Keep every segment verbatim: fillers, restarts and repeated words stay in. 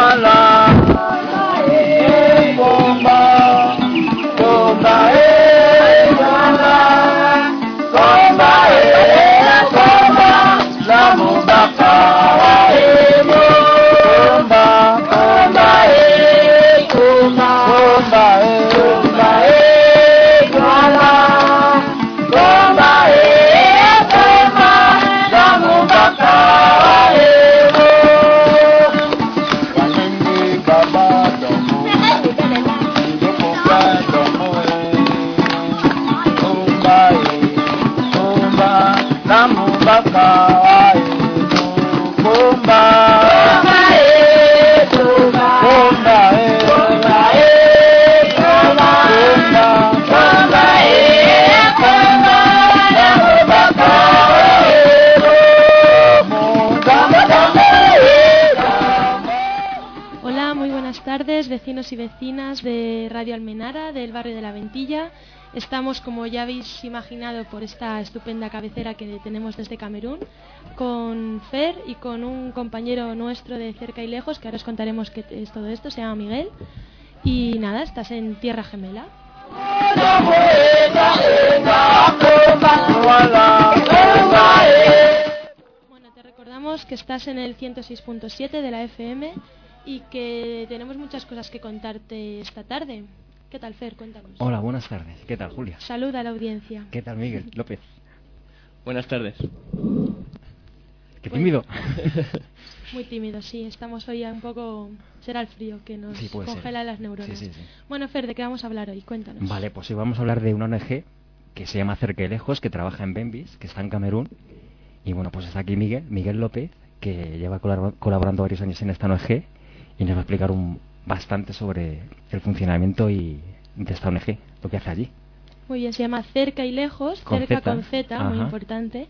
Vecinos y vecinas de Radio Almenara, del barrio de La Ventilla. Estamos, como ya habéis imaginado, por esta estupenda cabecera que tenemos desde Camerún, con Fer y con un compañero nuestro de cerca y lejos, que ahora os contaremos qué es todo esto, se llama Miguel. Y nada, estás en Tierra Gemela. Bueno, te recordamos que estás en el ciento seis punto siete de la F M y que tenemos muchas cosas que contarte esta tarde. ¿Qué tal, Fer? Cuéntanos. Hola, buenas tardes. ¿Qué tal, Julia? Saluda a la audiencia. ¿Qué tal, Miguel López? Buenas tardes. Qué tímido. Muy tímido, sí. Estamos hoy un poco... Será el frío que nos sí, congela ser. las neuronas. Sí, sí, sí. Bueno, Fer, ¿de qué vamos a hablar hoy? Cuéntanos. Vale, pues hoy vamos a hablar de una O N G que se llama Cerca y Lejos, que trabaja en Bembis, que está en Camerún. Y bueno, pues está aquí Miguel, Miguel López, que lleva colaborando varios años en esta O N G y nos va a explicar un, bastante sobre el funcionamiento y de esta O N G, lo que hace allí. Muy bien, se llama Cerca y Lejos, con cerca Z. con Z, Ajá. Muy importante.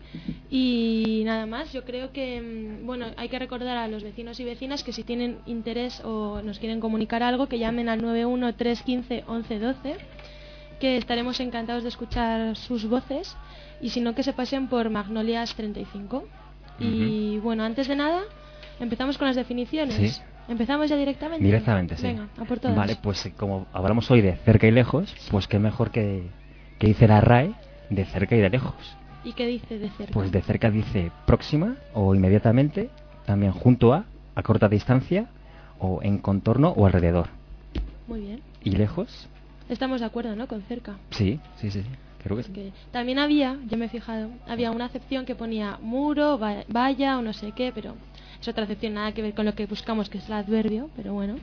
Y nada más, yo creo que, bueno, hay que recordar a los vecinos y vecinas que si tienen interés o nos quieren comunicar algo, que llamen al nueve uno tres uno cinco once doce, que estaremos encantados de escuchar sus voces, y si no, que se pasen por Magnolias treinta y cinco. Uh-huh. Y bueno, antes de nada, empezamos con las definiciones. Sí. ¿Empezamos ya directamente? Directamente, sí. Venga, a por todas. Vale, pues como hablamos hoy de cerca y lejos, pues qué mejor que, que dice la R A E de cerca y de lejos. ¿Y qué dice de cerca? Pues de cerca dice próxima o inmediatamente, también junto a, a corta distancia, o en contorno o alrededor. Muy bien. ¿Y lejos? Estamos de acuerdo, ¿no? Con cerca. Sí, sí, sí. Creo que sí. Que también había, yo me he fijado, había una acepción que ponía muro, va- valla o no sé qué, pero es otra acepción, nada que ver con lo que buscamos, que es el adverbio, pero bueno.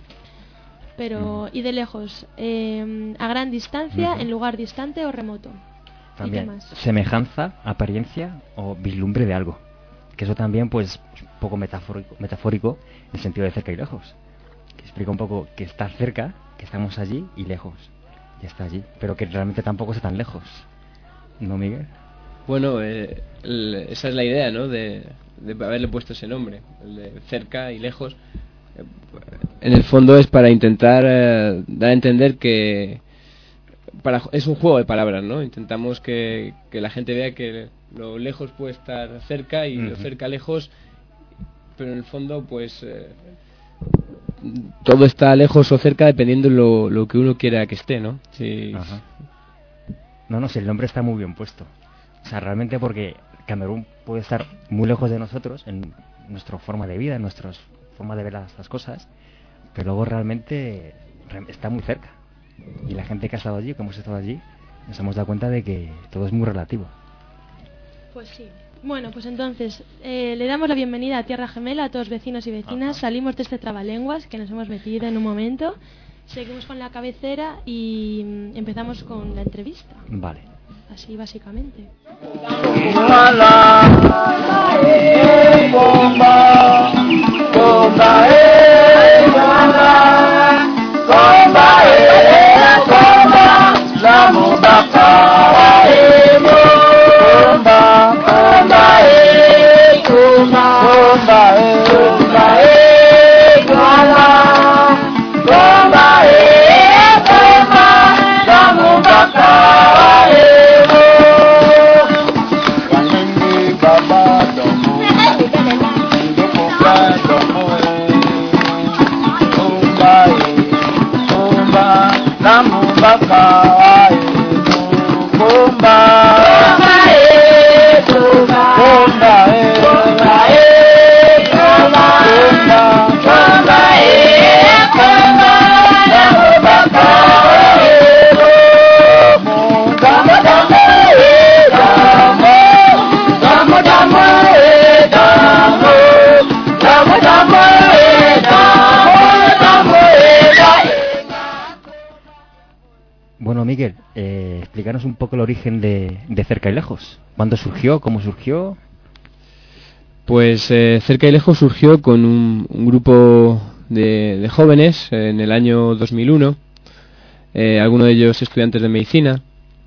Pero, mm. y de lejos, eh, a gran distancia, uh-huh. en lugar distante o remoto. También, ¿y qué más? Semejanza, apariencia o vislumbre de algo. Que eso también, pues, es un poco metafórico, metafórico en el sentido de cerca y lejos. Que explica un poco que está cerca, que estamos allí, y lejos, y está allí. Pero que realmente tampoco está tan lejos. ¿No, Miguel? Bueno, eh, el, esa es la idea, ¿no? De, de haberle puesto ese nombre, el de cerca y lejos. Eh, en el fondo es para intentar eh, dar a entender que para, es un juego de palabras, ¿no? Intentamos que, que la gente vea que lo lejos puede estar cerca y uh-huh. lo cerca lejos, pero en el fondo, pues eh, todo está lejos o cerca dependiendo lo, lo que uno quiera que esté, ¿no? Sí. Ajá. No, no, si el nombre está muy bien puesto. O sea, realmente porque Camerún puede estar muy lejos de nosotros en nuestra forma de vida, en nuestra forma de ver las, las cosas, pero luego realmente está muy cerca. Y la gente que ha estado allí, que hemos estado allí, nos hemos dado cuenta de que todo es muy relativo. Pues sí. Bueno, pues entonces, eh, le damos la bienvenida a Tierra Gemela a todos vecinos y vecinas. Ajá. Salimos de este trabalenguas que nos hemos metido en un momento. Seguimos con la cabecera y mm, empezamos con la entrevista. Vale. Así básicamente. Bueno, Miguel, eh, explícanos un poco el origen de, de Cerca y Lejos. ¿Cuándo surgió? ¿Cómo surgió? Pues eh, Cerca y Lejos surgió con un, un grupo de, de jóvenes en el año dos mil uno, eh, algunos de ellos estudiantes de medicina,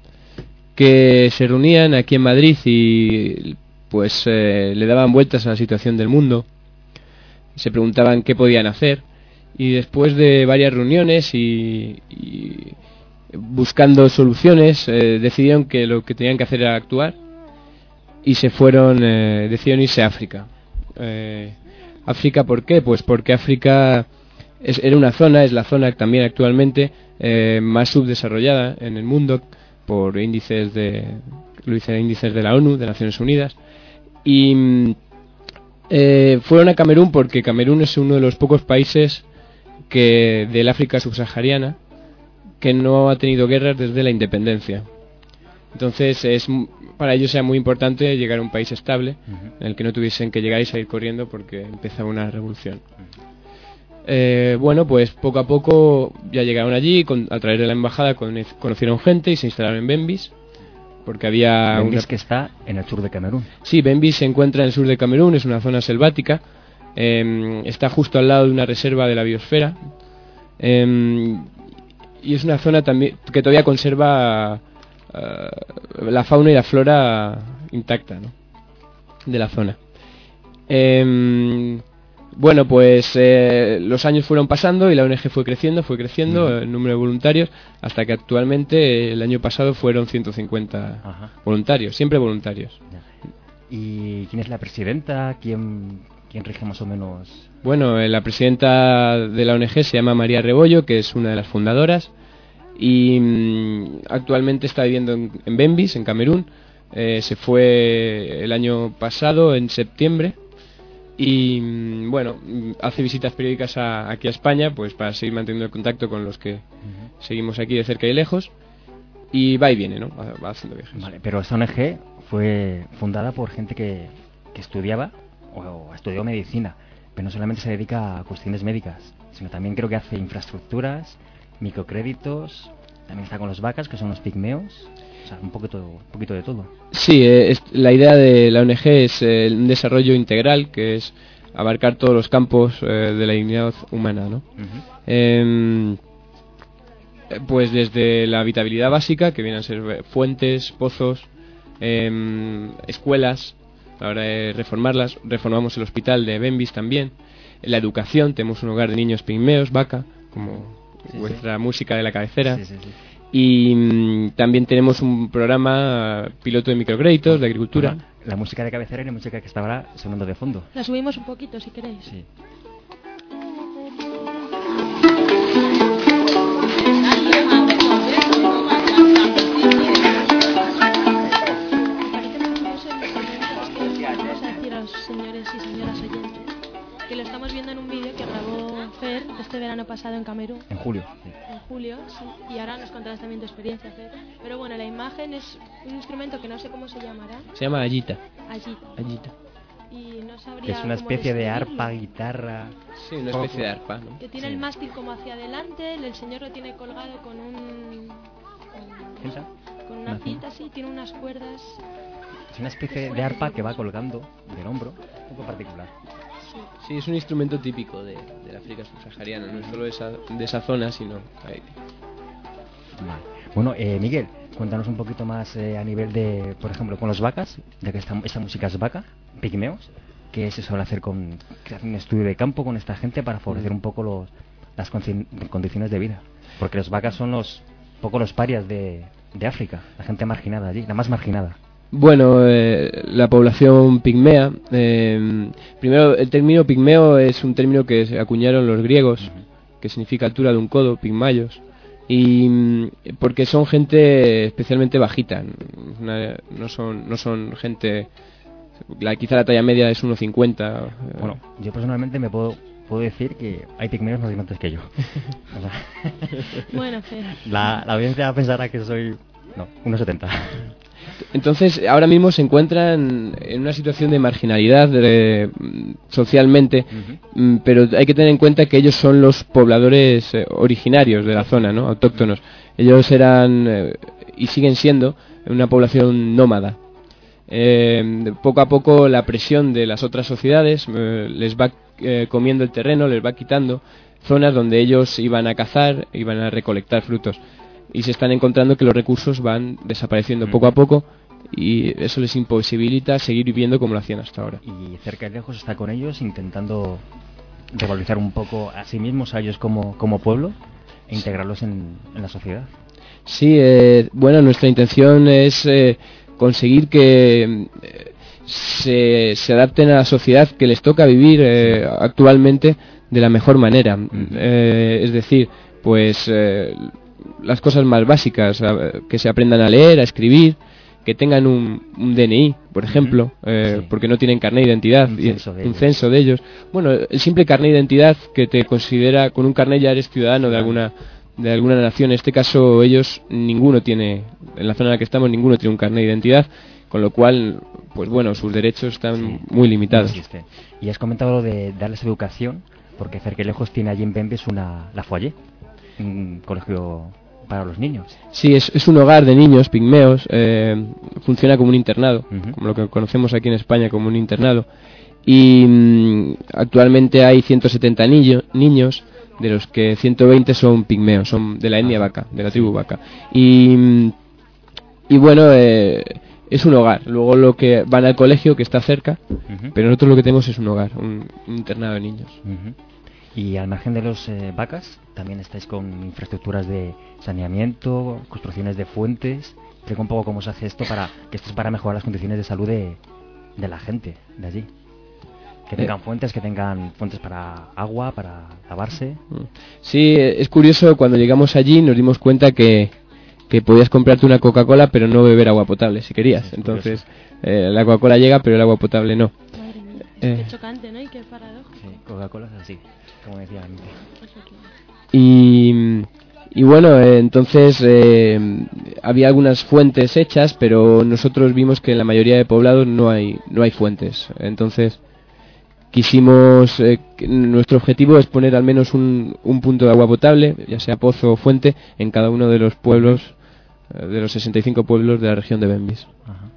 que se reunían aquí en Madrid y pues eh, le daban vueltas a la situación del mundo, se preguntaban qué podían hacer, y después de varias reuniones y, y buscando soluciones, eh, decidieron que lo que tenían que hacer era actuar y se fueron, eh, decidieron irse a África. Eh, África, ¿por qué? Pues porque África es, era una zona, es la zona también actualmente eh, más subdesarrollada en el mundo por índices de, lo dicen índices de la ONU, de Naciones Unidas, y eh, fueron a Camerún porque Camerún es uno de los pocos países que del África subsahariana que no ha tenido guerras desde la independencia. Entonces es para ellos era muy importante llegar a un país estable, uh-huh, en el que no tuviesen que llegar y salir corriendo porque empezaba una revolución. Uh-huh. Eh, bueno, pues poco a poco ya llegaron allí, con, a través de la embajada con, conocieron gente y se instalaron en Bembis, porque había Bembis una... que está en el sur de Camerún. Sí, Bembis se encuentra en el sur de Camerún, es una zona selvática, eh, está justo al lado de una reserva de la biosfera, eh, y es una zona también que todavía conserva uh, la fauna y la flora intacta, ¿no?, de la zona. Eh, bueno, pues eh, los años fueron pasando y la O N G fue creciendo, fue creciendo uh-huh, el número de voluntarios, hasta que actualmente el año pasado fueron ciento cincuenta Ajá. voluntarios, siempre voluntarios. ¿Y quién es la presidenta? ¿Quién, quién rige más o menos? Bueno, eh, la presidenta de la O N G se llama María Rebollo, que es una de las fundadoras, y mmm, actualmente está viviendo en, en Bembis, en Camerún. Eh, se fue el año pasado, en septiembre, y mmm, bueno, hace visitas periódicas a, aquí a España, pues para seguir manteniendo el contacto con los que uh-huh, seguimos aquí de cerca y lejos, y va y viene, ¿no? Va, va haciendo viajes. Vale, pero esta O N G fue fundada por gente que, que estudiaba o, o estudió medicina, pero no solamente se dedica a cuestiones médicas, sino también creo que hace infraestructuras, microcréditos, también está con los vacas, que son los pigmeos, o sea, un poquito, un poquito de todo. Sí, eh, es, la idea de la O N G es eh, un desarrollo integral, que es abarcar todos los campos eh, de la dignidad humana, ¿no? Uh-huh. Eh, pues desde la habitabilidad básica, que vienen a ser fuentes, pozos, eh, escuelas, a la hora de reformarlas, reformamos el hospital de Bembis también, la educación, tenemos un hogar de niños pigmeos, vaca, como sí, vuestra sí. música de la cabecera, sí, sí, sí. y mm, también tenemos un programa piloto de microcréditos, de agricultura. Bueno, la música de cabecera y la música que está ahora sonando de fondo. La subimos un poquito si queréis. Sí. Señores y señoras oyentes, que lo estamos viendo en un vídeo que grabó Fer este verano pasado en Camerún. En julio. Sí. En julio, sí. Y ahora nos contarás también tu experiencia, Fer. Pero bueno, la imagen es un instrumento que no sé cómo se llamará. Se llama Ayita. Ayita. Ayita. Y no sabría es una especie de arpa, guitarra. Sí, una especie de arpa, ¿no? Que tiene sí. el mástil como hacia adelante, el señor lo tiene colgado con un... Con, con una, una cinta así, tiene unas cuerdas... Es una especie de arpa que va colgando del hombro, un poco particular. Sí, sí, es un instrumento típico de, de la África subsahariana, no es solo de esa, de esa zona, sino... Ahí. Vale. Bueno, eh, Miguel, cuéntanos un poquito más eh, a nivel de, por ejemplo, con los vacas, ya que esta, esta música es vaca, pigmeos, ¿qué se suele hacer con un estudio de campo con esta gente para favorecer un poco los, las condiciones de vida? Porque los vacas son los poco los parias de, de África, la gente marginada allí, la más marginada. Bueno, eh, la población pigmea. Eh, primero, el término pigmeo es un término que se acuñaron los griegos, uh-huh, que significa altura de un codo, pigmayos, y mm, porque son gente especialmente bajita, una- no son no son gente, la, quizá la talla media es uno cincuenta. Bueno, yo personalmente me puedo puedo decir que hay pigmeos más gigantes que yo. O sea, Bueno, Fer. la, la audiencia pensará que soy... No, uno setenta. Entonces, ahora mismo se encuentran en una situación de marginalidad de, socialmente, Uh-huh. mm, pero hay que tener en cuenta que ellos son los pobladores eh, originarios de la zona, ¿no? Autóctonos. Ellos eran eh, y siguen siendo una población nómada. Eh, poco a poco la presión de las otras sociedades eh, les va eh, comiendo el terreno, les va quitando zonas donde ellos iban a cazar, iban a recolectar frutos, y se están encontrando que los recursos van desapareciendo poco a poco, y eso les imposibilita seguir viviendo como lo hacían hasta ahora. Y cerca y lejos está con ellos intentando revalorizar un poco a sí mismos, a ellos como, como pueblo, e integrarlos en, en la sociedad. Sí, eh, bueno, nuestra intención es eh, conseguir que eh, se, se adapten a la sociedad que les toca vivir eh, actualmente de la mejor manera. Uh-huh. Eh, es decir, pues eh, las cosas más básicas, a- que se aprendan a leer, a escribir, que tengan un, un D N I, por ejemplo, Uh-huh. eh, Sí. porque no tienen carnet de identidad, Un y- censo de un ellos. censo de ellos. Bueno, el simple carnet de identidad que te considera, con un carnet ya eres ciudadano de alguna de alguna nación. En este caso ellos, ninguno tiene, en la zona en la que estamos, ninguno tiene un carnet de identidad, con lo cual, pues bueno, sus derechos están Sí, muy limitados. no existe. Y has comentado lo de darles educación, porque cerca y lejos tiene allí en Bembes una La Foyer, un colegio para los niños. Sí, es, es un hogar de niños pigmeos, eh, funciona como un internado, Ujú. como lo que conocemos aquí en España como un internado, y mm, actualmente hay ciento setenta niño- niños, de los que ciento veinte son pigmeos, son de la etnia Ah, vaca, de la tribu vaca. Y, mm, y bueno, eh, es un hogar. Luego lo que van al colegio, que está cerca, Ujú. pero nosotros lo que tenemos es un hogar, un, un internado de niños. Ujú. Y al margen de los eh, vacas, también estáis con infraestructuras de saneamiento, construcciones de fuentes. Explica un poco cómo se hace esto para que esto es para mejorar las condiciones de salud de, de la gente de allí. Que tengan Eh. fuentes, que tengan fuentes para agua, para lavarse. Sí, es curioso, cuando llegamos allí nos dimos cuenta que, que podías comprarte una Coca-Cola pero no beber agua potable si querías. Sí, es Entonces, eh, la Coca-Cola llega pero el agua potable no. Madre mía. Eh. Qué chocante, ¿no? Y qué paradójico. Sí, Coca-Cola es así, como decía antes. Eso que- Y, y bueno, eh, entonces eh, había algunas fuentes hechas, pero nosotros vimos que en la mayoría de poblados no hay, no hay fuentes. Entonces quisimos, eh, que nuestro objetivo es poner al menos un, un punto de agua potable, ya sea pozo o fuente, en cada uno de los pueblos, eh, de los sesenta y cinco pueblos de la región de Bembis. Ajá.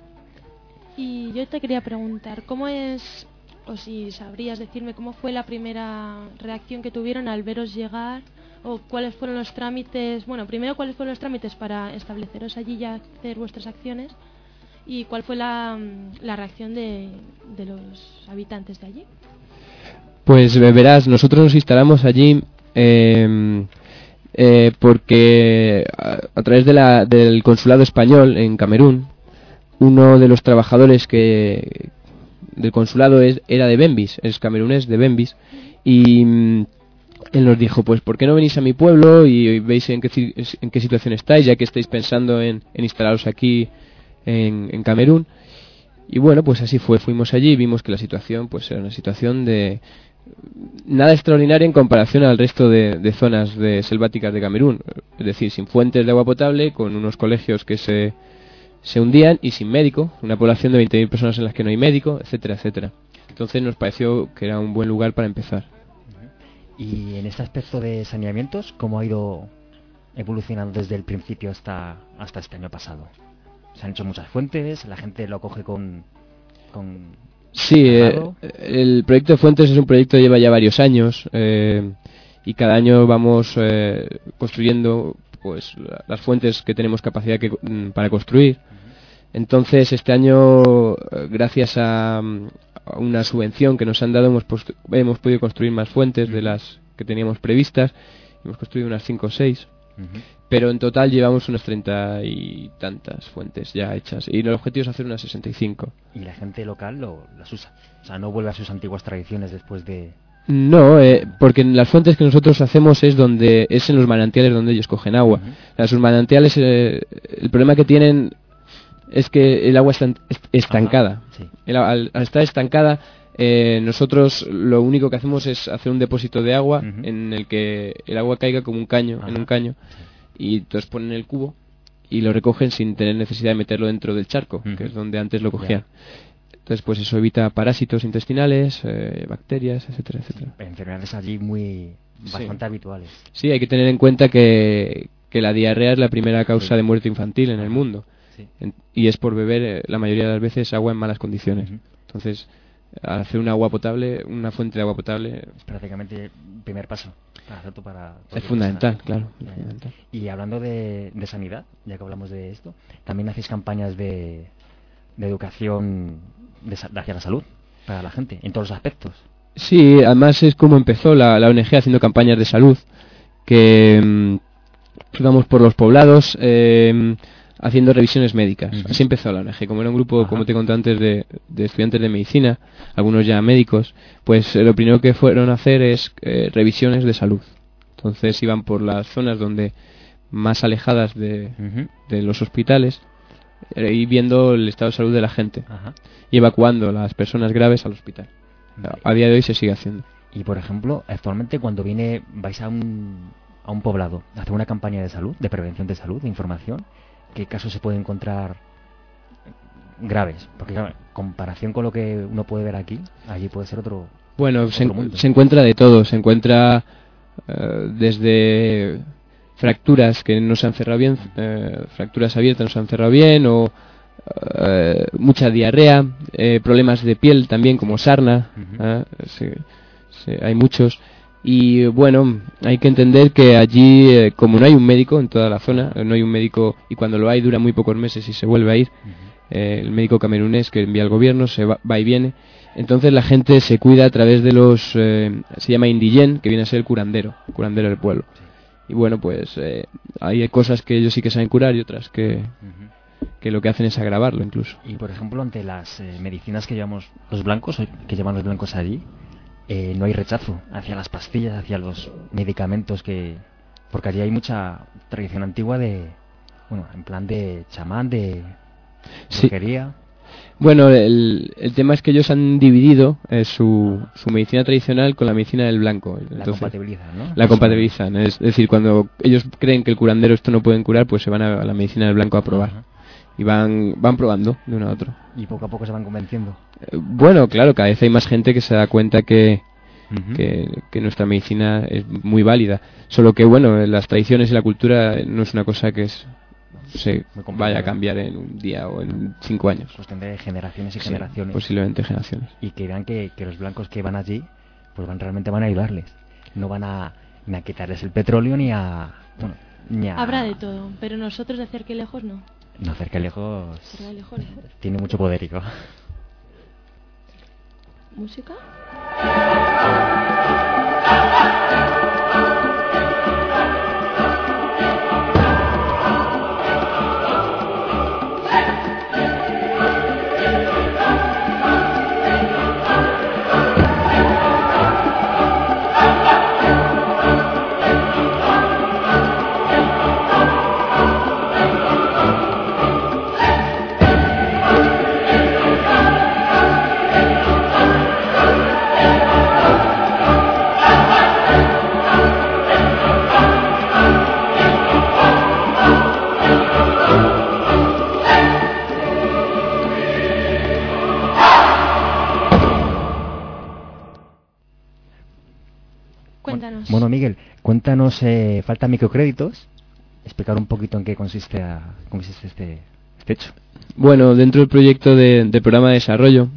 Y yo te quería preguntar, ¿cómo es, o si sabrías decirme, cómo fue la primera reacción que tuvieron al veros llegar? ¿O cuáles fueron los trámites? Bueno, primero, ¿cuáles fueron los trámites para estableceros allí y hacer vuestras acciones? ¿Y cuál fue la, mm, la reacción de, de los habitantes de allí? Pues eh, verás, nosotros nos instalamos allí eh, eh, porque a, a través de la, del consulado español en Camerún, uno de los trabajadores que del consulado es, era de Bembis, es camerunés de Bembis, y mm, él nos dijo, pues ¿por qué no venís a mi pueblo y veis en qué, ci- en qué situación estáis, ya que estáis pensando en, en instalaros aquí en, en Camerún? Y bueno, pues así fue, fuimos allí y vimos que la situación pues era una situación de nada extraordinaria en comparación al resto de, de zonas de selváticas de Camerún, es decir, sin fuentes de agua potable, con unos colegios que se, se hundían y sin médico, una población de veinte mil personas en las que no hay médico, etcétera, etcétera. Entonces nos pareció que era un buen lugar para empezar. Y en este aspecto de saneamientos, ¿cómo ha ido evolucionando desde el principio hasta, hasta este año pasado? Se han hecho muchas fuentes, la gente lo coge con... con Sí, eh, agrado. el proyecto de fuentes es un proyecto que lleva ya varios años eh, y cada año vamos eh, construyendo pues la- las fuentes que tenemos capacidad que, mm, para construir. Entonces este año, eh, gracias a, mm, a una subvención que nos han dado, hemos, post- hemos podido construir más fuentes de las que teníamos previstas. Hemos construido unas cinco o seis. Ujú. Pero en total llevamos unas treinta y tantas fuentes ya hechas. Y el objetivo es hacer unas sesenta y cinco. Y la gente local lo, las usa. O sea, no vuelve a sus antiguas tradiciones después de, No, eh, porque en las fuentes que nosotros hacemos es donde es en los manantiales donde ellos cogen agua. Uh-huh. O sea, sus manantiales, eh, el problema que tienen es que el agua está estancada. Ajá, sí. El, al, al estar estancada, eh, nosotros lo único que hacemos es hacer un depósito de agua Uh-huh. en el que el agua caiga como un caño, Ajá. en un caño, y entonces ponen el cubo y lo recogen sin tener necesidad de meterlo dentro del charco, Uh-huh. que es donde antes lo cogían. Yeah. Entonces, pues eso evita parásitos intestinales, eh, bacterias, etcétera, etcétera. Enfermedades allí muy bastante Sí. habituales. Sí, hay que tener en cuenta que, que la diarrea es la primera causa Sí. de muerte infantil en el Ajá. mundo. Sí. En- y es por beber eh, la mayoría de las veces agua en malas condiciones. Ujú. Entonces, al hacer una agua potable, una fuente de agua potable, Es prácticamente el primer paso para hacer tú para es fundamental, claro. Es Ya, ya. fundamental. Y hablando de, de sanidad, ya que hablamos de esto, también hacéis campañas de, de educación de, sa- hacia la salud para la gente, en todos los aspectos. Sí, además es como empezó la, la O N G haciendo campañas de salud, que mm, íbamos por los poblados eh, haciendo revisiones médicas. Ujú. Así empezó la O N G, como era un grupo, Ajá. como te conté antes, de, de estudiantes de medicina, algunos ya médicos, pues eh, lo primero que fueron a hacer es eh, revisiones de salud. Entonces iban por las zonas donde más alejadas de, Ujú. de los hospitales eh, y viendo el estado de salud de la gente Ajá. y evacuando a las personas graves al hospital. Vale. A día de hoy se sigue haciendo. Y por ejemplo, actualmente cuando viene vais a un, a un poblado a hacer una campaña de salud, de prevención de salud, de información, ¿qué casos se pueden encontrar graves? Porque claro, en comparación con lo que uno puede ver aquí, allí puede ser otro. Bueno, se, otro en- mundo. se encuentra de todo. Se encuentra eh, desde fracturas que no se han cerrado bien, eh, fracturas abiertas no se han cerrado bien, o eh, mucha diarrea, eh, problemas de piel también, como sarna. Ujú. ¿eh? Sí, sí, hay muchos. Y bueno, hay que entender que allí, eh, como no hay un médico en toda la zona, eh, no hay un médico, y cuando lo hay dura muy pocos meses y se vuelve a ir, Ujú. eh, el médico camerunés que envía al gobierno se va, va y viene. Entonces la gente se cuida a través de los, eh, se llama indigén, que viene a ser el curandero, curandero del pueblo. Sí. Y bueno, pues eh, hay cosas que ellos sí que saben curar y otras que, Ujú. que lo que hacen es agravarlo incluso. Y por ejemplo, ante las eh, medicinas que llevamos los blancos, o que llevan los blancos allí, eh, no hay rechazo hacia las pastillas, hacia los medicamentos que... Porque allí hay mucha tradición antigua de... Bueno, en plan de chamán, de Sí. brujería. Bueno, el, el tema es que ellos han dividido eh, su, su medicina tradicional con la medicina del blanco. La Entonces, compatibilizan, ¿no? La compatibilizan, es decir, cuando ellos creen que el curandero esto no pueden curar, pues se van a la medicina del blanco a probar. Ajá. Y van, van probando de uno a otro. Y poco a poco se van convenciendo. Eh, Bueno, claro, cada vez hay más gente que se da cuenta que, Ujú. que, que nuestra medicina es muy válida. Solo que, bueno, las tradiciones y la cultura no es una cosa que es, se Muy complicado, vaya a ¿eh? cambiar en un día o en cinco años. Cuestión de generaciones y Sí, generaciones. posiblemente generaciones. Y que vean que, que los blancos que van allí, pues van realmente van a ayudarles. No van a ni a quitarles el petróleo ni a... Bueno, ni a... Habrá de todo, pero nosotros de cerca y lejos no. No, cerca y lejos Cerca y lejos no. tiene mucho poder, hijo. ¿Música? Cuéntanos. Bueno, Miguel, cuéntanos, eh, falta microcréditos. Explicar un poquito en qué consiste, a- consiste este, este hecho. Bueno, dentro del proyecto de, de programa de desarrollo,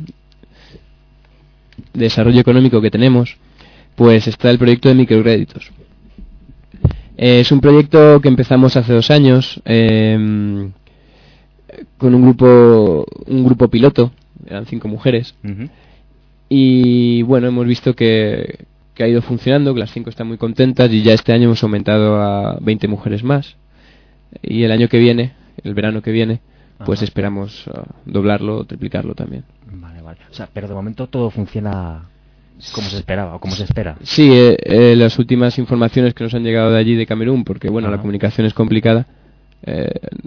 de desarrollo económico que tenemos, pues está el proyecto de microcréditos. Eh, es un proyecto que empezamos hace dos años eh, con un grupo, un grupo piloto, eran cinco mujeres, Ujú. y bueno, hemos visto que, que ha ido funcionando, que las cinco están muy contentas y ya este año hemos aumentado a veinte mujeres más. Y el año que viene, el verano que viene, pues Ajá. esperamos uh, doblarlo o triplicarlo también. Vale, vale. O sea, pero de momento todo funciona como se esperaba o como se espera. Sí, eh, eh, las últimas informaciones que nos han llegado de allí, de Camerún, porque bueno, Ajá. la comunicación es complicada, eh,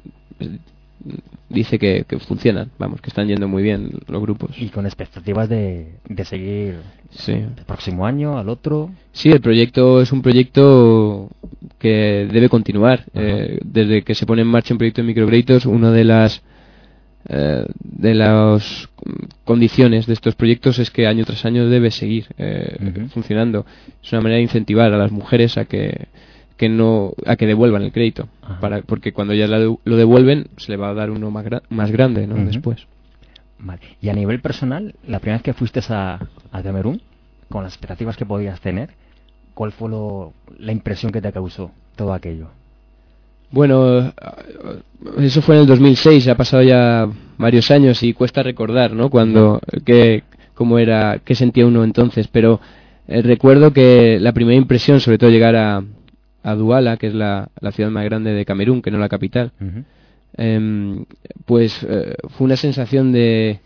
dice que, que funcionan, vamos, que están yendo muy bien los grupos. Y con expectativas de, de seguir sí. el próximo año, al otro. Sí, el proyecto es un proyecto que debe continuar. Eh, desde que se pone en marcha un proyecto de microcréditos, una de las eh, de las condiciones de estos proyectos es que año tras año debe seguir eh, uh-huh. funcionando. Es una manera de incentivar a las mujeres a que que no a que devuelvan el crédito, para, porque cuando ya lo devuelven se le va a dar uno más, gra- más grande, ¿no? Uh-huh. Después. Vale. Y a nivel personal, la primera vez que fuiste a, a Camerún, con las expectativas que podías tener, ¿cuál fue lo, la impresión que te causó todo aquello? Bueno, eso fue en el dos mil seis, ha pasado ya varios años y cuesta recordar, ¿no? Cuando, que, cómo era, qué sentía uno entonces, pero eh, recuerdo que la primera impresión, sobre todo llegar a a Douala, que es la, la ciudad más grande de Camerún, que no la capital, uh-huh. eh, pues eh, fue una sensación de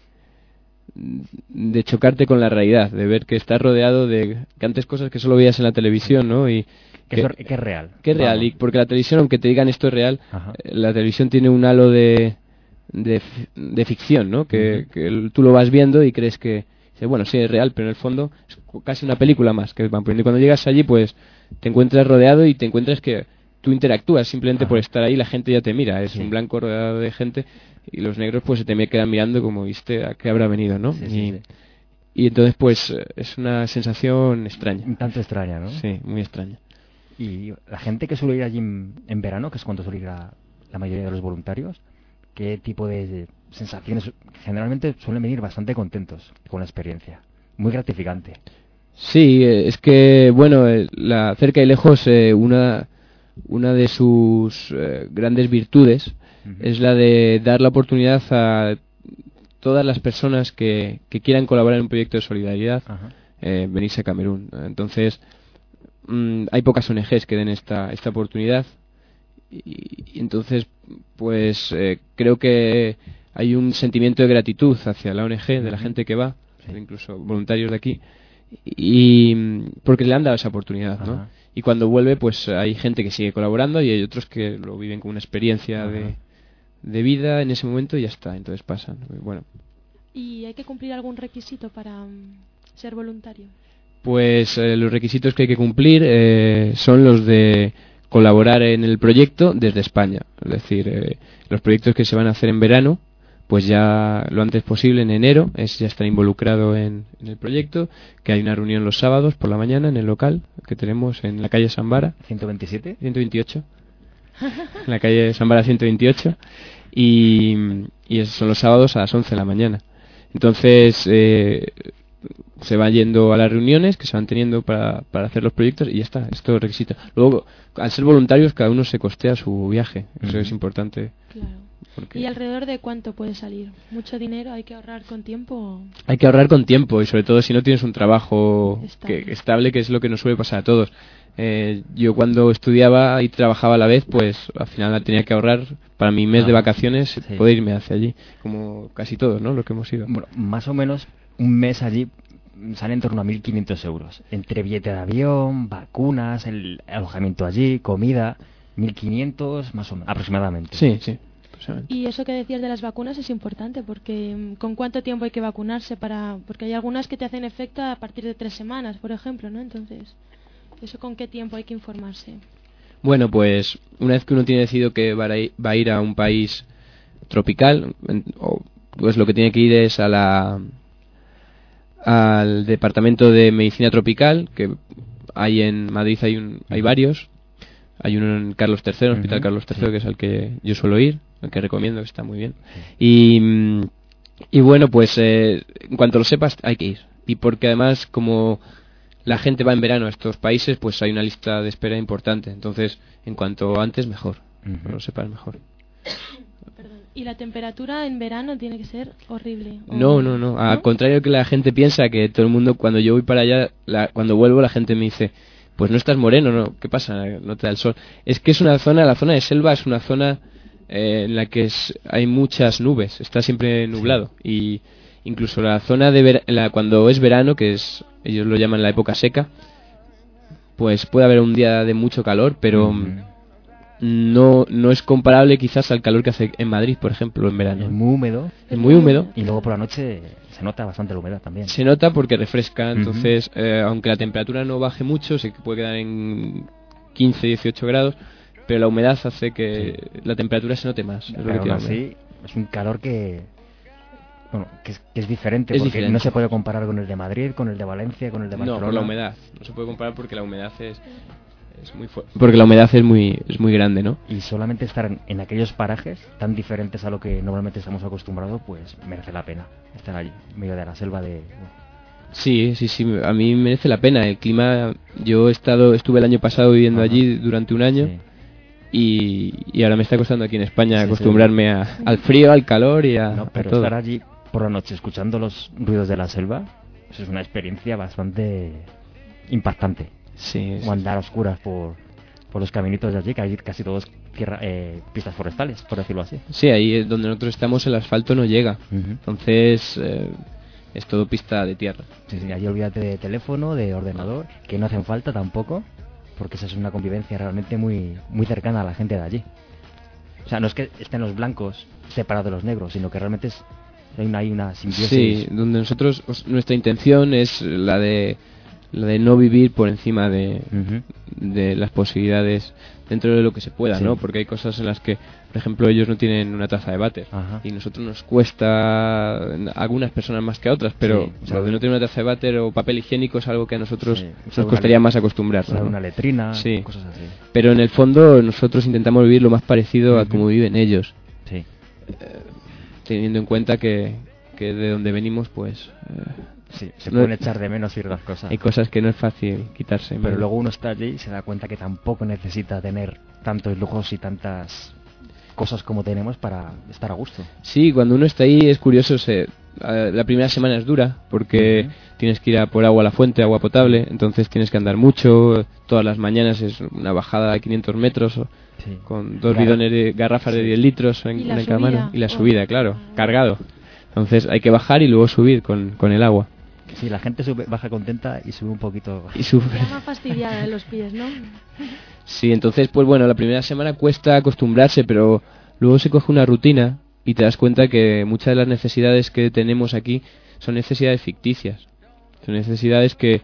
de chocarte con la realidad, de ver que estás rodeado de que antes cosas que solo veías en la televisión, ¿no? Y que, que, es, que es real. Que es real, y porque la televisión, aunque te digan esto es real, uh-huh. la televisión tiene un halo de de, de ficción, ¿no? Que, uh-huh. que tú lo vas viendo y crees que, bueno, sí es real, pero en el fondo es casi una película más que van poniendo. Y cuando llegas allí, pues te encuentras rodeado y te encuentras que tú interactúas simplemente Ajá. por estar ahí, la gente ya te mira, es sí. un blanco rodeado de gente y los negros pues se te me quedan mirando como, viste, a qué habrá venido, ¿no? Sí, y, sí, sí. y entonces pues es una sensación extraña. Un tanto extraña, ¿no? Sí, muy extraña. Y la gente que suele ir allí en, en verano, que es cuando suele ir la, la mayoría de los voluntarios, ¿qué tipo de sensaciones? Generalmente suelen venir bastante contentos con la experiencia, muy gratificante. Sí, es que, bueno, la cerca y lejos, eh, una, una de sus eh, grandes virtudes uh-huh. es la de dar la oportunidad a todas las personas que, que quieran colaborar en un proyecto de solidaridad, uh-huh. eh, venirse a Camerún. Entonces, mmm, hay pocas O N Ges que den esta, esta oportunidad y, y entonces, pues, eh, creo que hay un sentimiento de gratitud hacia la O N Ge, uh-huh. de la gente que va, sí. incluso voluntarios de aquí, y porque le han dado esa oportunidad, ¿no? Ajá. Y cuando vuelve pues hay gente que sigue colaborando y hay otros que lo viven como una experiencia de, de vida en ese momento y ya está, entonces pasan. Bueno. ¿Y hay que cumplir algún requisito para um, ser voluntario? Pues eh, los requisitos que hay que cumplir eh, son los de colaborar en el proyecto desde España, es decir, eh, los proyectos que se van a hacer en verano pues ya lo antes posible, en enero, es ya estar involucrado en, en el proyecto, que hay una reunión los sábados por la mañana en el local que tenemos en la calle Sambara. ¿ciento veintisiete? ciento veintiocho. En la calle Sambara ciento veintiocho. Y, y esos son los sábados a las once de la mañana. Entonces, eh, se va yendo a las reuniones que se van teniendo para, para hacer los proyectos y ya está, esto es requisito. Luego, al ser voluntarios, cada uno se costea su viaje, eso uh-huh. es importante. Claro. Porque... ¿Y alrededor de cuánto puede salir? ¿Mucho dinero? ¿Hay que ahorrar con tiempo? Hay que ahorrar con tiempo y sobre todo si no tienes un trabajo estable, que, estable, que es lo que nos suele pasar a todos. Eh, yo cuando estudiaba y trabajaba a la vez, pues al final tenía que ahorrar para mi mes ah, de vacaciones, sí. poder irme hacia allí, como casi todos, ¿no? Lo que hemos ido. Bueno, más o menos un mes allí sale en torno a mil quinientos euros. Entre billete de avión, vacunas, el alojamiento allí, comida, mil quinientos más o menos, aproximadamente. Sí, sí. Y eso que decías de las vacunas es importante, porque ¿con cuánto tiempo hay que vacunarse? para Porque hay algunas que te hacen efecto a partir de tres semanas, por ejemplo, ¿no? Entonces, ¿eso con qué tiempo hay que informarse? Bueno, pues una vez que uno tiene decidido que va a ir, va a, ir a un país tropical, o, pues lo que tiene que ir es a la al departamento de medicina tropical, que hay en Madrid, hay un hay varios. Hay uno en Carlos tercero, en el Hospital uh-huh. Carlos tercero, sí. que es al que yo suelo ir, el que recomiendo, que está muy bien. Sí. Y, y bueno, pues eh, en cuanto lo sepas, hay que ir. Y porque además, como la gente va en verano a estos países, pues hay una lista de espera importante. Entonces, en cuanto antes, mejor. Uh-huh. Lo sepas mejor. Perdón. ¿Y la temperatura en verano tiene que ser horrible? ¿O... No, no, no. Al ¿no? contrario que la gente piensa, que todo el mundo, cuando yo voy para allá, la, cuando vuelvo, la gente me dice... Pues no estás moreno, ¿no? ¿Qué pasa? No te da el sol. Es que es una zona, la zona de selva es una zona eh, en la que es, hay muchas nubes, está siempre nublado. Sí. Y incluso la zona de ver- la, cuando es verano, que es ellos lo llaman la época seca, pues puede haber un día de mucho calor, pero Mm. no no es comparable quizás al calor que hace en Madrid, por ejemplo, en verano. Es muy húmedo Es muy húmedo. y luego por la noche se nota bastante la humedad también. Se nota porque refresca, Ujú. entonces, eh, aunque la temperatura no baje mucho, se puede quedar en quince, dieciocho grados, pero la humedad hace que la temperatura se note más. Es lo que Pero aún tiene la humedad. así, es un calor que, bueno, que es, que es diferente, Es porque diferente. no se puede comparar con el de Madrid, con el de Valencia, con el de No, Barcelona. por la humedad. No se puede comparar porque la humedad es, es muy fuerte. Porque la humedad es muy, es muy grande, ¿no? Y solamente estar en, en aquellos parajes tan diferentes a lo que normalmente estamos acostumbrados, pues merece la pena estar allí, en medio de la selva de... Sí, sí, sí, a mí merece la pena. El clima, yo he estado, estuve el año pasado viviendo Ajá. allí durante un año Sí. y, y ahora me está costando aquí en España Sí, sí. acostumbrarme a- al frío, al calor y a, No, a pero todo. estar allí por la noche escuchando los ruidos de la selva, eso es una experiencia bastante impactante. Sí, O sí. andar a oscuras por, por los caminitos de allí, que hay casi todos tierra, eh, pistas forestales, por decirlo así. Sí, ahí es donde nosotros estamos el asfalto no llega, Ujú. entonces eh, es todo pista de tierra. Sí, sí, allí olvídate de teléfono, de ordenador, que no hacen falta tampoco, porque esa es una convivencia realmente muy, muy cercana a la gente de allí. O sea, no es que estén los blancos separados de los negros, sino que realmente es, hay, una, hay una simbiosis. Sí, donde nosotros, os- nuestra intención es la de la de no vivir por encima de, Ujú. de las posibilidades dentro de lo que se pueda, Sí. ¿no? Porque hay cosas en las que, por ejemplo, ellos no tienen una taza de váter Ajá. y nosotros nos cuesta, a algunas personas más que a otras, pero Sí, o sea, lo de no tener una taza de váter o papel higiénico es algo que a nosotros Sí, nos usar una costaría le- más acostumbrarnos, Usar ¿no? una letrina, Sí. cosas así. Pero en el fondo nosotros intentamos vivir lo más parecido a Ujú. como viven ellos, Sí. teniendo en cuenta que, que de donde venimos, pues eh, Sí, se No- pueden echar de menos ciertas cosas. hay cosas que no es fácil quitarse. Pero ¿no? luego uno está allí y se da cuenta que tampoco necesita tener tantos lujos y tantas cosas como tenemos para estar a gusto. Sí, cuando uno está ahí es curioso, se, eh, la primera semana es dura porque Ujú. tienes que ir a por agua a la fuente, agua potable, entonces tienes que andar mucho, todas las mañanas es una bajada de quinientos metros o- Sí. con dos Claro. bidones de garrafas de Sí. diez litros en, Y en la cada mano subida. y la Oh. subida, claro, Ah. cargado. Entonces hay que bajar y luego subir con, con el agua. Sí, la gente sube, baja contenta y sube un poquito. Y sufre. Ya más fastidiada de los pies, ¿no? Sí, entonces, pues bueno, la primera semana cuesta acostumbrarse, pero luego se coge una rutina y te das cuenta que muchas de las necesidades que tenemos aquí son necesidades ficticias. Son necesidades que,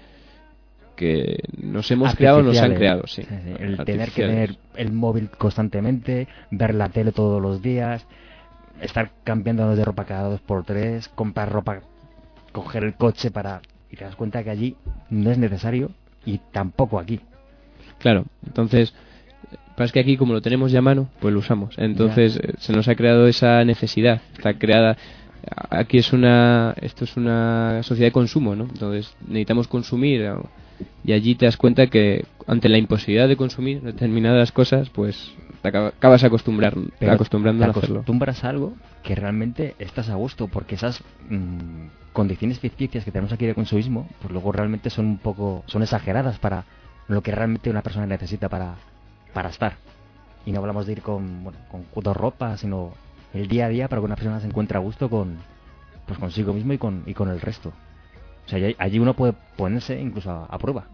que nos hemos creado o nos han creado, sí. Sí, sí. El tener que Artificiales. tener el móvil constantemente, ver la tele todos los días, estar cambiándonos de ropa cada dos por tres, comprar ropa, coger el coche para... Y te das cuenta que allí no es necesario y tampoco aquí. Claro, entonces, pasa que aquí como lo tenemos ya a mano, pues lo usamos. Entonces Ya. eh, se nos ha creado esa necesidad, está creada. Aquí es una, esto es una sociedad de consumo, ¿no? Entonces necesitamos consumir eh, y allí te das cuenta que ante la imposibilidad de consumir determinadas cosas, pues te acaba- acabas acostumbrar, Pero acostumbrando te a hacerlo. acostumbras a algo que realmente estás a gusto, porque esas mm, condiciones ficticias que tenemos aquí de consumismo, pues luego realmente son un poco, son exageradas para lo que realmente una persona necesita para, para estar. Y no hablamos de ir con, bueno, con dos ropas, sino el día a día para que una persona se encuentre a gusto con, pues consigo mismo y con, y con el resto. O sea, allí- allí uno puede ponerse incluso a, a prueba.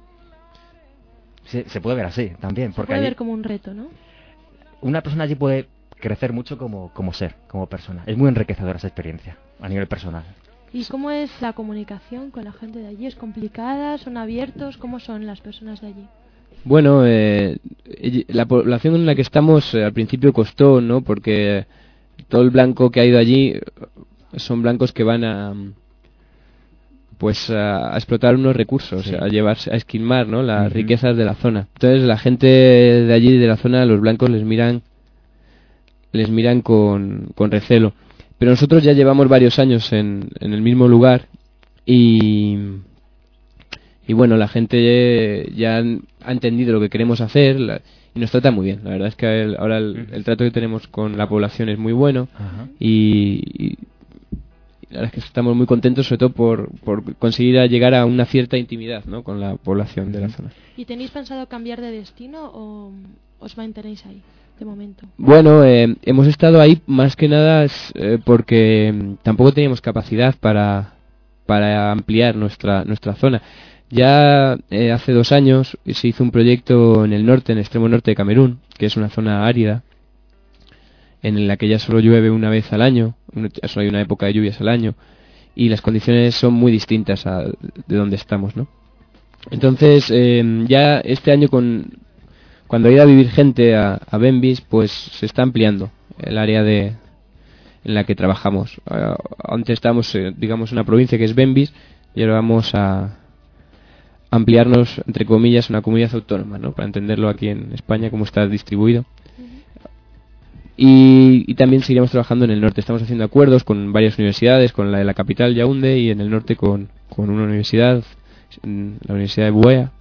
Se, se puede ver así también, Se porque puede allí- ver como un reto, ¿no? una persona allí puede crecer mucho como, como ser, como persona. Es muy enriquecedora esa experiencia a nivel personal. ¿Y cómo es la comunicación con la gente de allí? ¿Es complicada? ¿Son abiertos? ¿Cómo son las personas de allí? Bueno, eh, ell- la población en la que estamos eh, al principio costó, ¿no? Porque todo el blanco que ha ido allí eh, son blancos que van a pues a, a explotar unos recursos, Sí. a llevarse, a esquilmar, ¿no? Las Ujú. riquezas de la zona. Entonces la gente de allí, de la zona, los blancos les miran, les miran con, con recelo. Pero nosotros ya llevamos varios años en, en el mismo lugar y y bueno, la gente ya han- ha entendido lo que queremos hacer la- y nos trata muy bien. La verdad es que el- ahora el, el trato que tenemos con la población es muy bueno Ajá. y, y la verdad es que estamos muy contentos, sobre todo por, por conseguir a llegar a una cierta intimidad, ¿no? Con la población de la Ujú. zona. ¿Y tenéis pensado cambiar de destino o, os mantenéis ahí de momento? Bueno, eh, hemos estado ahí más que nada eh, porque mm, tampoco teníamos capacidad para, para ampliar nuestra, nuestra zona. Ya eh, hace dos años se hizo un proyecto en el norte, en el extremo norte de Camerún, que es una zona árida, en la que ya solo llueve una vez al año, solo hay una época de lluvias al año, y las condiciones son muy distintas a de donde estamos, ¿no? Entonces, eh, ya este año, con cuando ha ido a vivir gente a, a Bembis, pues se está ampliando el área de en la que trabajamos. Uh, antes estábamos, eh, digamos, en una provincia que es Bembis, y ahora vamos a ampliarnos, entre comillas, una comunidad autónoma, ¿no? Para entenderlo aquí en España, cómo está distribuido. Y, y también seguiremos trabajando en el norte. Estamos haciendo acuerdos con varias universidades, con la de la capital, Yaoundé, y en el norte con, con una universidad, la Universidad de Buea.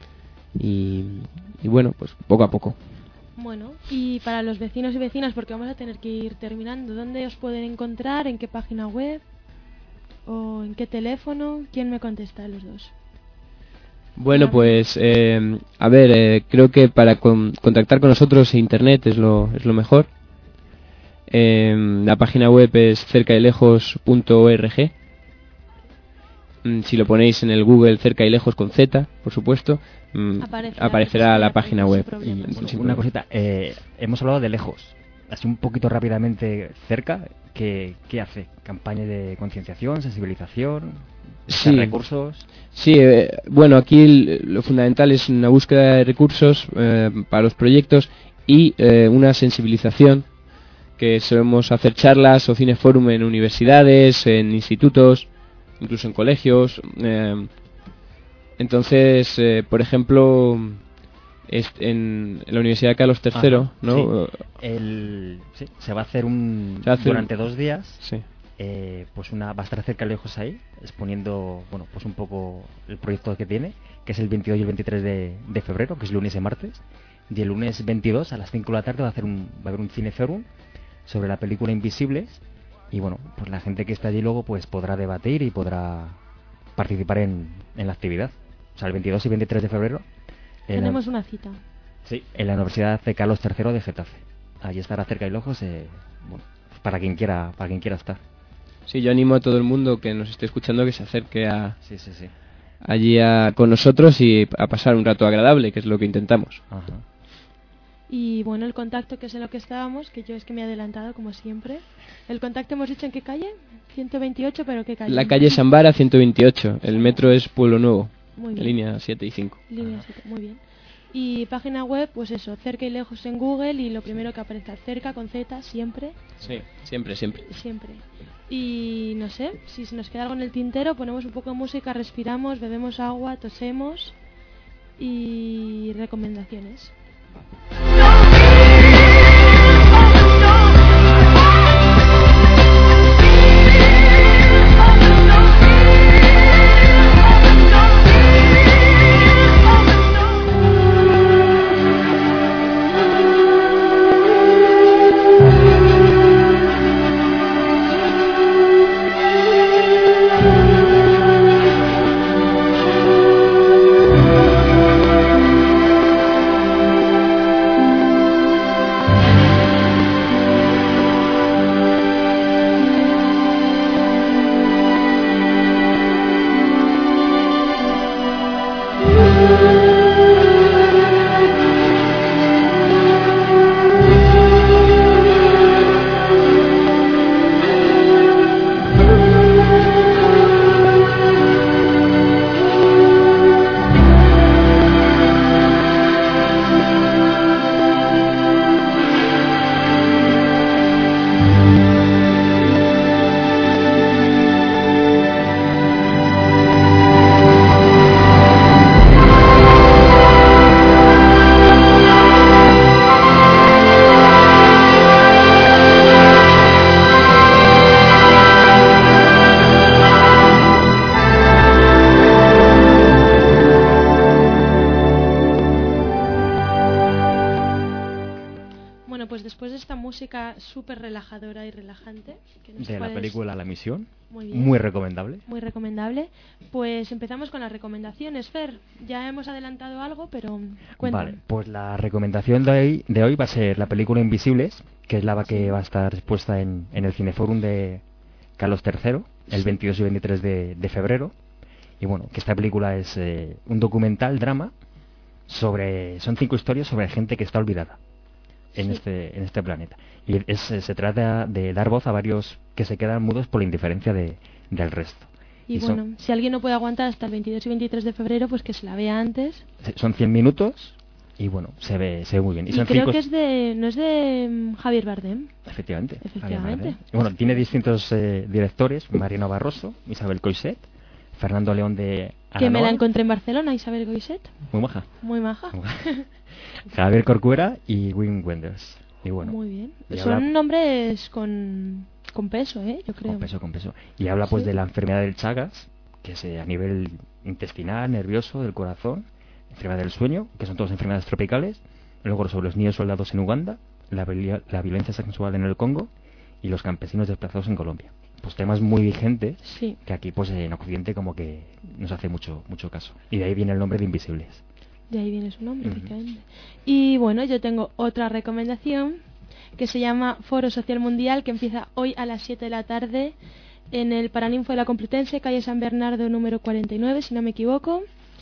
Y, y bueno, pues poco a poco. Bueno, y para los vecinos y vecinas, porque vamos a tener que ir terminando, ¿dónde os pueden encontrar? ¿En qué página web? ¿O en qué teléfono? ¿Quién me contesta de los dos? Bueno, pues, eh, a ver, eh, creo que para con, contactar con nosotros internet es lo, es lo mejor. Eh, la página web es cerca y lejos punto org. Mm, si lo ponéis en el Google cerca y lejos con Z, por supuesto, mm, aparecerá, aparecerá la página web. Y, bueno, una cosita, eh, hemos hablado de lejos. Así un poquito rápidamente, cerca, ¿qué, qué hace? ¿Campaña de concienciación, sensibilización, sí. recursos? Sí, eh, bueno, aquí lo fundamental es una búsqueda de recursos eh, para los proyectos y eh, una sensibilización, que solemos hacer charlas o cineforum en universidades, en institutos, incluso en colegios. Eh, entonces, eh, por ejemplo, en, en la Universidad de Carlos tercero, Ajá, ¿no? Sí. El, sí, se va a hacer un va a hacer durante un, dos días. Sí. Eh, pues una va a estar cerca y lejos ahí, exponiendo, bueno, pues un poco el proyecto que tiene, que es el veintidós y el veintitrés de, de febrero, que es lunes y martes. Y el lunes veintidós a las cinco de la tarde va a hacer un va a haber un cineforum sobre la película Invisibles, y bueno, pues la gente que está allí luego pues podrá debatir y podrá participar en, en la actividad. O sea, el veintidós y veintitrés de febrero tenemos la, una cita. Sí, en la Universidad de Carlos tercero de Getafe. Allí estará cerca y lejos, eh, bueno, pues para quien quiera, para quien quiera estar. Sí, yo animo a todo el mundo que nos esté escuchando que se acerque a sí, sí, sí. allí a, con nosotros y a pasar un rato agradable, que es lo que intentamos. Ajá. Y bueno, el contacto, que es en lo que estábamos, que yo es que me he adelantado como siempre. El contacto hemos dicho en qué calle, ciento veintiocho, pero qué calle. La calle Sambara ciento veintiocho, el metro es Pueblo Nuevo, muy bien. Línea siete y cinco. Línea siete, muy bien. Y página web, pues eso, cerca y lejos en Google, y lo primero que aparezca, cerca con Z, siempre. Sí, siempre, siempre. Siempre. Y no sé, si se nos queda algo en el tintero, ponemos un poco de música, respiramos, bebemos agua, tosemos y recomendaciones. pues después de esta música súper relajadora y relajante que no sé De la cuál es, película La Misión, muy bien, muy recomendable. muy recomendable, pues empezamos con las recomendaciones. Fer, ya hemos adelantado algo, pero cuéntame. Vale, pues la recomendación de hoy, de hoy va a ser la película Invisibles, que es la va- que Sí. va a estar expuesta en, en el Cineforum de Carlos tercero, el Sí. veintidós y veintitrés de, de febrero. Y bueno, que esta película es eh, un documental, drama, sobre son cinco historias sobre gente que está olvidada en Sí. este en este planeta. Y es, eh, se trata de dar voz a varios que se quedan mudos por la indiferencia de, del resto. Y, Y son- bueno, si alguien no puede aguantar hasta el veintidós y veintitrés de febrero, pues que se la vea antes. Son cien minutos y bueno, se ve se ve muy bien. Y, son creo cinco- que es de no es de mm, Javier Bardem. Efectivamente. Efectivamente. Javier Bardem. Y bueno, tiene distintos eh, directores: Mariano Barroso, Isabel Coixet, Fernando León de Que me la Aranoa, encontré en Barcelona, Isabel Goiset. muy maja, Muy maja. muy maja. Javier Corcuera y Wim Wenders. Y bueno, Muy bien. y Son habla- nombres con, con peso, ¿eh? Yo creo. con peso, con peso. Y habla pues Sí. de la enfermedad del Chagas, que es eh, a nivel intestinal, nervioso, del corazón, enfermedad del sueño, que son todas enfermedades tropicales. Luego sobre los niños soldados en Uganda, la, viola- la violencia sexual en el Congo y los campesinos desplazados en Colombia. Pues temas muy vigentes Sí. que aquí pues en Occidente como que nos hace mucho mucho caso. Y de ahí viene el nombre de Invisibles. De ahí viene su nombre, Ujú. efectivamente. Y bueno, yo tengo otra recomendación que se llama Foro Social Mundial, que empieza hoy a las siete de la tarde en el Paraninfo de la Complutense, calle San Bernardo número cuarenta y nueve, si no me equivoco.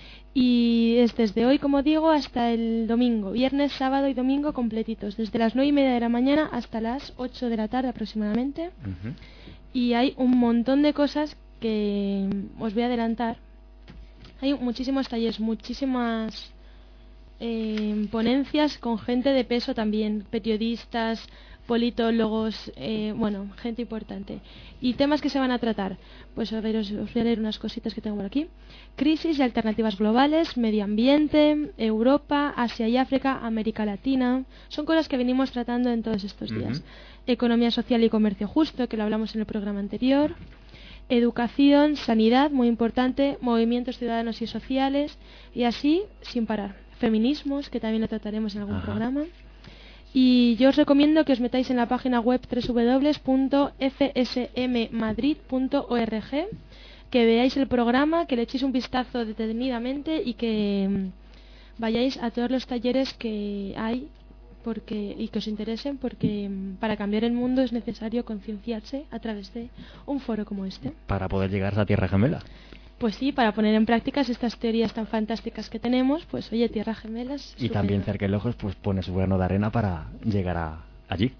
Y es desde hoy, como digo, hasta el domingo, viernes, sábado y domingo completitos, desde las nueve y media de la mañana hasta las ocho de la tarde aproximadamente. Ujú. Y hay un montón de cosas que os voy a adelantar. Hay muchísimos talleres, muchísimas eh, ponencias con gente de peso también, periodistas, politólogos, eh, bueno, gente importante. Y temas que se van a tratar, pues a ver, os, os voy a leer unas cositas que tengo por aquí. Crisis y alternativas globales, medio ambiente, Europa, Asia y África, América Latina. Son cosas que venimos tratando en todos estos días. Ujú. Economía social y comercio justo, que lo hablamos en el programa anterior. Educación, sanidad, muy importante, movimientos ciudadanos y sociales, y así sin parar. Feminismos, que también lo trataremos en algún Ajá. programa. Y yo os recomiendo que os metáis en la página web doble u doble u doble u punto f s m madrid punto org, que veáis el programa, que le echéis un vistazo detenidamente y que mm, vayáis a todos los talleres que hay porque y que os interesen, porque mm, para cambiar el mundo es necesario concienciarse a través de un foro como este. Para poder llegar a esa tierra gemela. Pues sí, para poner en práctica estas teorías tan fantásticas que tenemos, pues oye, tierras gemelas. Y estupendo. también Cerquelojos pues pone su grano de arena para llegar a allí.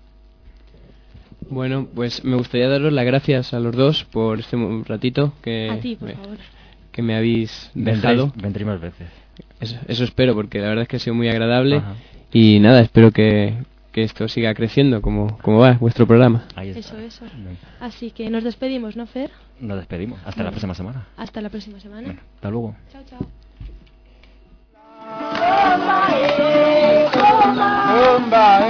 Bueno, pues me gustaría daros las gracias a los dos por este mo- ratito que, A ti, por me, favor. que me habéis dejado. Vendréis, vendréis más veces. Eso, eso espero, porque la verdad es que ha sido muy agradable. Ajá. Y nada, espero que, que esto siga creciendo como, como va vuestro programa. Ahí está. Eso, eso. Venga. Así que nos despedimos, ¿no, Fer? Nos despedimos. Hasta Bueno. la próxima semana. Hasta la próxima semana. Venga, hasta luego. Chao, chao. Somebody